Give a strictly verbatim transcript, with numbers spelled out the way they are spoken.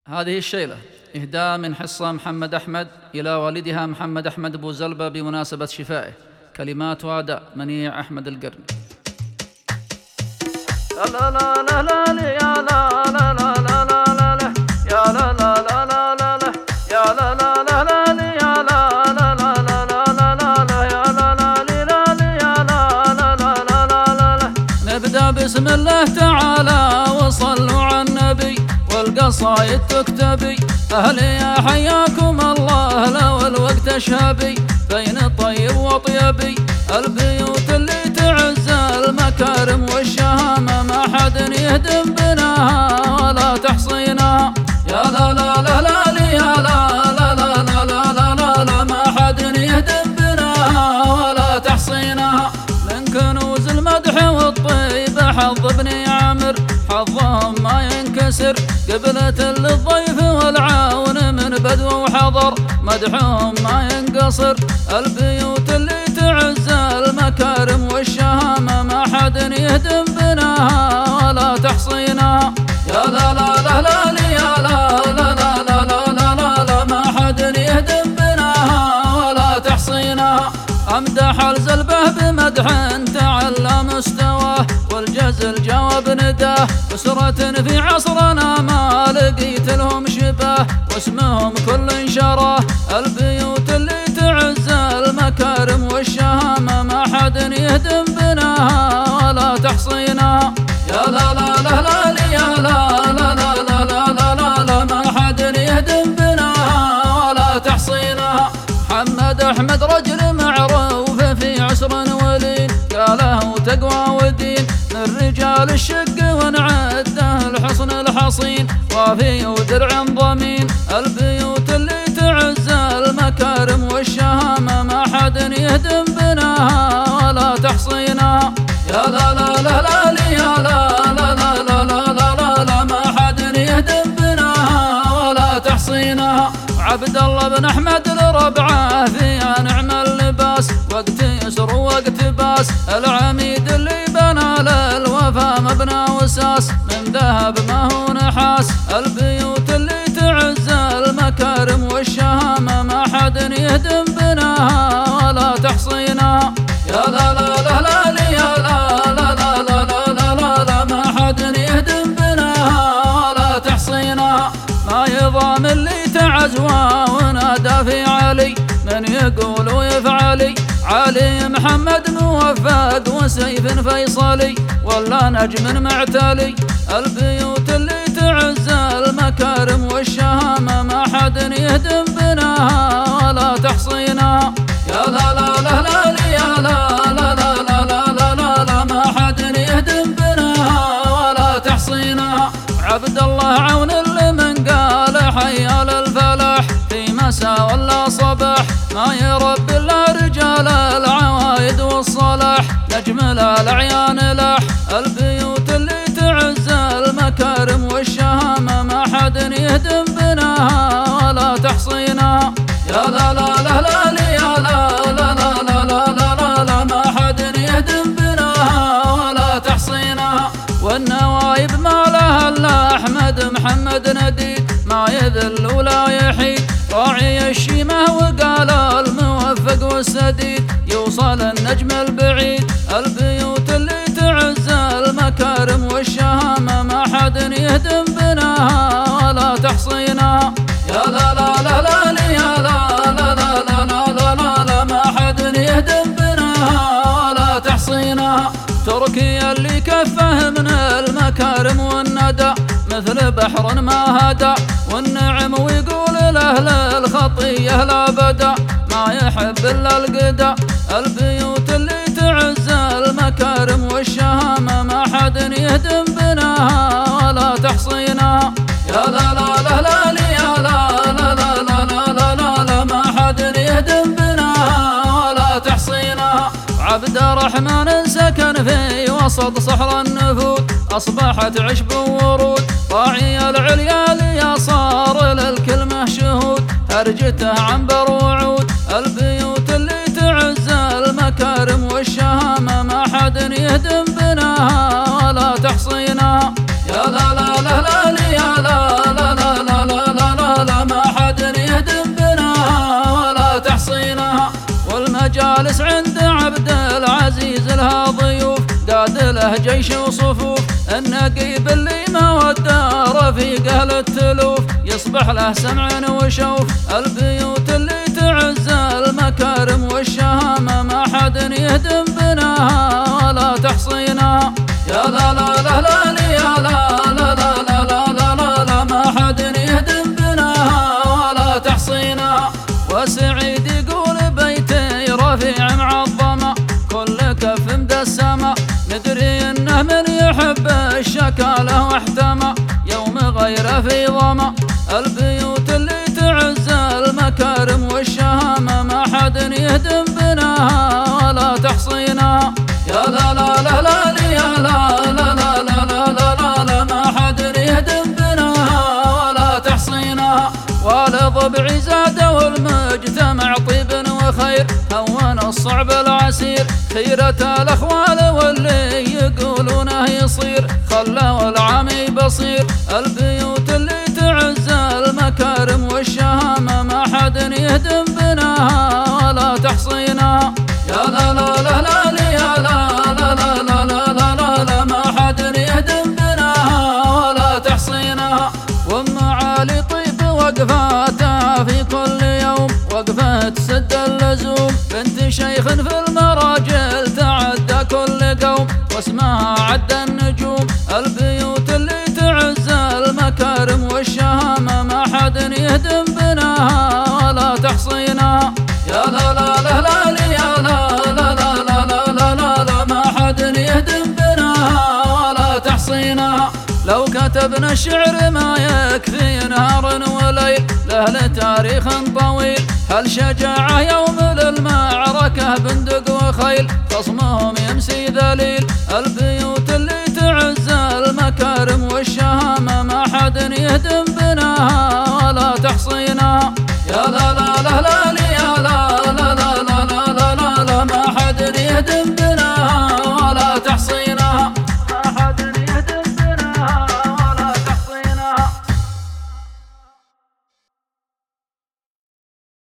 هذه الشيلة إهداء من حصة محمد أحمد إلى والدها محمد أحمد أبو زلبة بمناسبة شفائه. كلمات وأداء منيع أحمد القرني. لا لا لا لا يا لا لا لا لا لا لا يا لا لا لا لا لا يا لا لا لا لا يا لا لا لا لا لا لا يا لا لا لا يا لا لا لا لا لا. نبدأ بسم الله تعالى وصلوا على النبي والقصايد تكتبي. أهلي يا حياكم الله لو الوقت شابي بين الطيب وطيبي. البيوت اللي تعز المكارم والشهامة ما حد يهدم بناها ولا تحصينها. يا لا لا لا لا يا لا لا لا لا لا لا لا ما حد يهدم بناها ولا تحصينها. من كنوز المدح والطيب حظ ابن عامر حظهم ما ينكسر. قبلة للضيف والعون من بدو وحضر مدحهم ما ينقصر. البيوت اللي تعز المكارم والشهامة ما حد يهدم بناها ولا تحصينها. يا لا لا لا لا يا لا لا لا لا لا لا لا ما حد يهدم بناها ولا تحصينها. أمدح الزلبه بمدح تعلى مستواه والجزل جواب نداه. أسرة في عصرنا ما لقيت لهم شباه واسمهم كل شراه. البيوت اللي تعز المكارم والشهامة ما حد يهدم بناها ولا تحصينها. يا لا لا لا لا يا لا لا لا لا لا لا لا ما حد يهدم بناها ولا تحصينها. محمد أحمد رجل معروف في عسر ولين قاله تقوى ودين من رجال الشق ونعده الحصن الحصين وافي ودرع ضمين. البيوت اللي تعز المكارم والشهامة ما حد يهدم بناها ولا تحصينها. يا لا لا لا لا يا لا لا لا لا لا لا لا ما حد يهدم بناها ولا تحصينها. عبد الله بن أحمد الربعة فيها نعم اللباس وقت يسر وقت باس. العميد اللي بنى للوفا مبنى وساس من ذهب ما هو نحاس. البيوت اللي تعز المكارم والشهامة ما حد يهدم بناها ولا تحصينها. يا لا لا لا لا يا لا لا لا لا لا لا لا ما حد يهدم بناها ولا تحصينها. ما يضام اللي تعزوى ونادى في علي من يقول ويفعلي. علي محمد موفد وسيف فيصلي ولا نجم معتلي. البيوت اللي تعز المكارم والشهامة ما حد يهدم بناها ولا تحصينها. يا لا لا لا لا يا لا لا لا لا لا لا لا ما حد يهدم بناها ولا تحصينها. عبد الله عون اللي من قال حيا للفلاح في مساء ولا صباح ما يرب الا رجال العوايد والصلاح نجم الأعيان لاح. البيوت اللي تعز المكارم والشهامة ما حد يهدم بناها ولا تحصينها. يا لا لا لا لا يا لا لا لا لا لا لا لا ما حد يهدم بناها ولا تحصينها. والنوايب ما لها الا أحمد محمد نديد ما يذل ولا يحيد. راعي الشيمة وقال الموفق والسديد يوصل النجم البعيد. البيوت اللي تعز المكارم والشهامة ما حد يهدم بناها ولا تحصينها. يا لا لا لا لا يا لا لا لا لا لا لا لا ما حد يهدم بناها ولا تحصينها. تركيا اللي كفه من المكارم والندى مثل بحر ما هدى والنعم ويقول لأهل الخطية لا بدا ما يحب إلا القدا. البيوت اللي تعز المكارم والشهامة ما حد يهدم بناها ولا تحصينها. يا لا لا لا لا يا لا لا لا لا لا لا لا ما حد يهدم بناها ولا تحصينها. عبد الرحمن سكن في وسط صحراء النفود أصبحت عشب وورود. راعي العليا ليصار للكلمة شهود هرجته عنبر وعود. البيوت اللي تعز المكارم والشهامة ما حد يهدم بناها ولا تحصينها. يا لا لا لا لا يا لا لا لا لا له جيش وصفوف، النقيب اللي ما ودى رفيقه للتلوف، يصبح له سمع وشوف. البيوت اللي تعز المكارم والشهامة، ما حد يهدم بناها ولا تحصينها. يا لا لا لا لا يا لا لا لا لا لا لا لا، ما حد يهدم بناها ولا تحصينها. وسعيد يقول بيتي رفيع معظمة، كل كف مدسمة، ندري انه من يحب الشكالة واحتمى، يوم غيره في ظما. البيوت اللي تعز المكارم والشهامة، ما حد يهدم بناها ولا تحصينها. يا لا لا لا لا يا لا لا لا لا لا لا لا، ما حد يهدم بناها ولا تحصينها. والضبع زاد والمجتمع طيب وخير، هون الصعب العسير، خيرة الأخوال واللي يقولونه يصير، خلوا العامي بصير. البيوت اللي تعز المكارم والشهامة، ما حد يهدم بناها ولا تحصينها. يا لا لا لا لا يا لا لا لا لا لا لا لا، ما حد يهدم بناها ولا تحصينها. وام علي طيب وقفاتها في كل يوم، وقفة سد اللزوم، بنت شيخ في المراجل تعدى كل قوم، واسمها عد النجوم. البيوت اللي تعز المكارم والشهامة، ما حد يهدم بناها ولا تحصينها. يا لا لا لا لا يا لا لا لا لا لا لا لا، ما حد يهدم بناها ولا تحصينها. لو كتبنا الشعر ما يكفي نهار وليل، له تاريخ طويل، هل شجاعة يوم للمعركة بندق وخيل، خصمهم يمسي ذليل. البيوت اللي تعز المكارم والشهامة، ما حد يهدم بناها